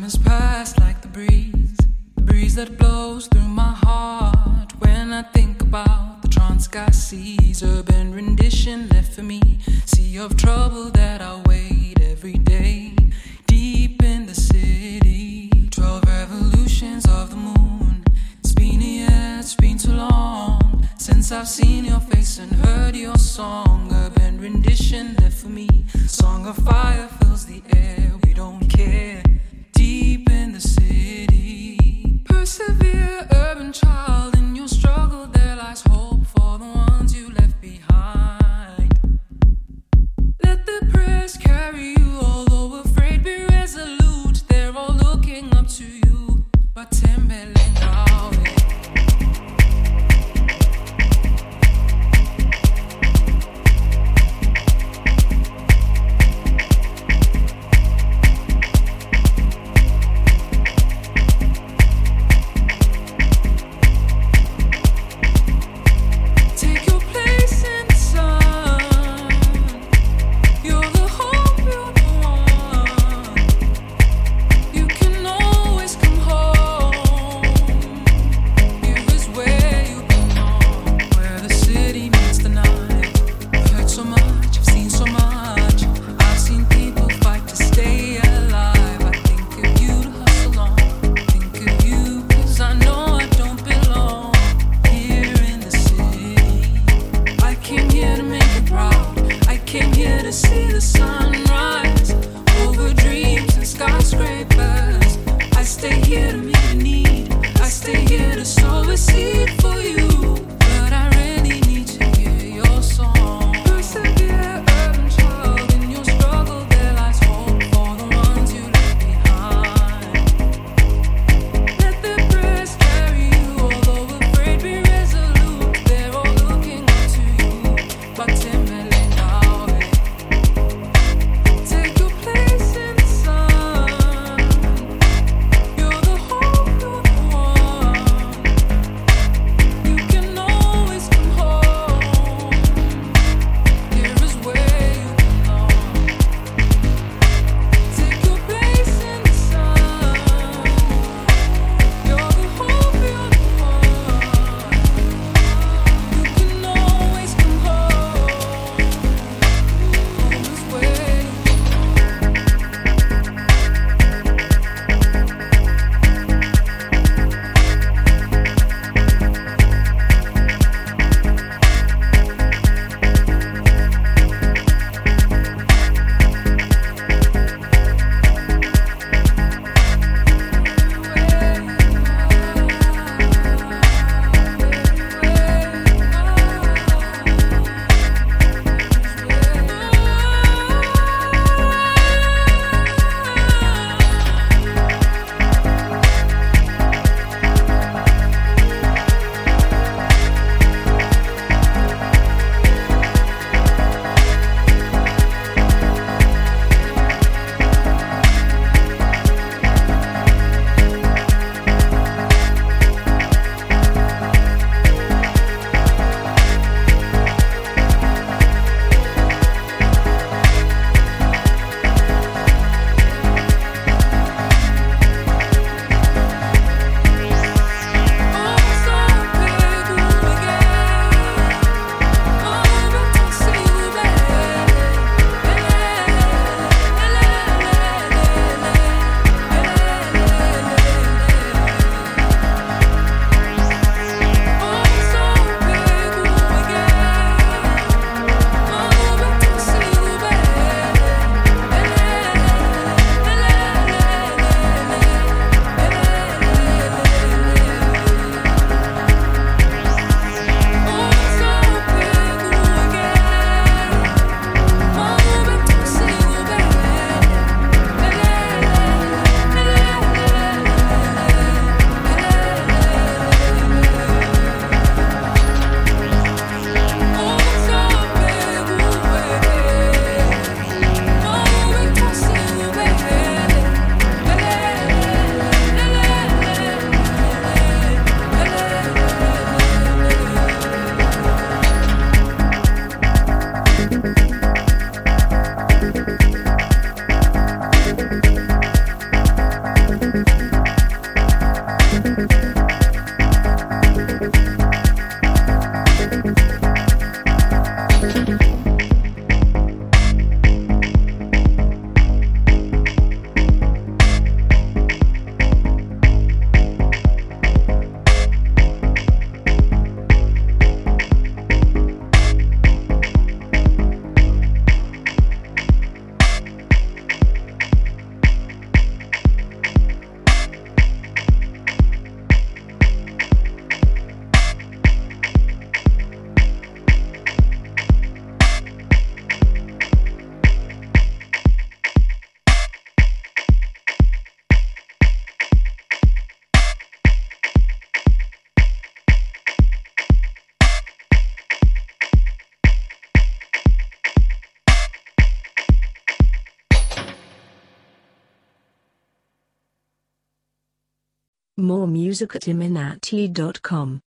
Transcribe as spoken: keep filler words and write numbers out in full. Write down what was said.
has passed like the breeze, the breeze that blows through my heart. When I think about the trance sky sees, urban rendition left for me, sea of trouble that I wait every day, deep in the city. Twelve revolutions of the moon, it's been a year, it's been too long since I've seen your face and heard your song. Urban rendition left for me, song of fire fills the air, we don't care, deep in the city. Persevere, urban child, in your struggle there lies hope for the ones you left behind. Let the prayers carry you, although afraid be resolute, they're all looking up to you, but tembele nawe. Take your place in the sun. More music at iminati dot com.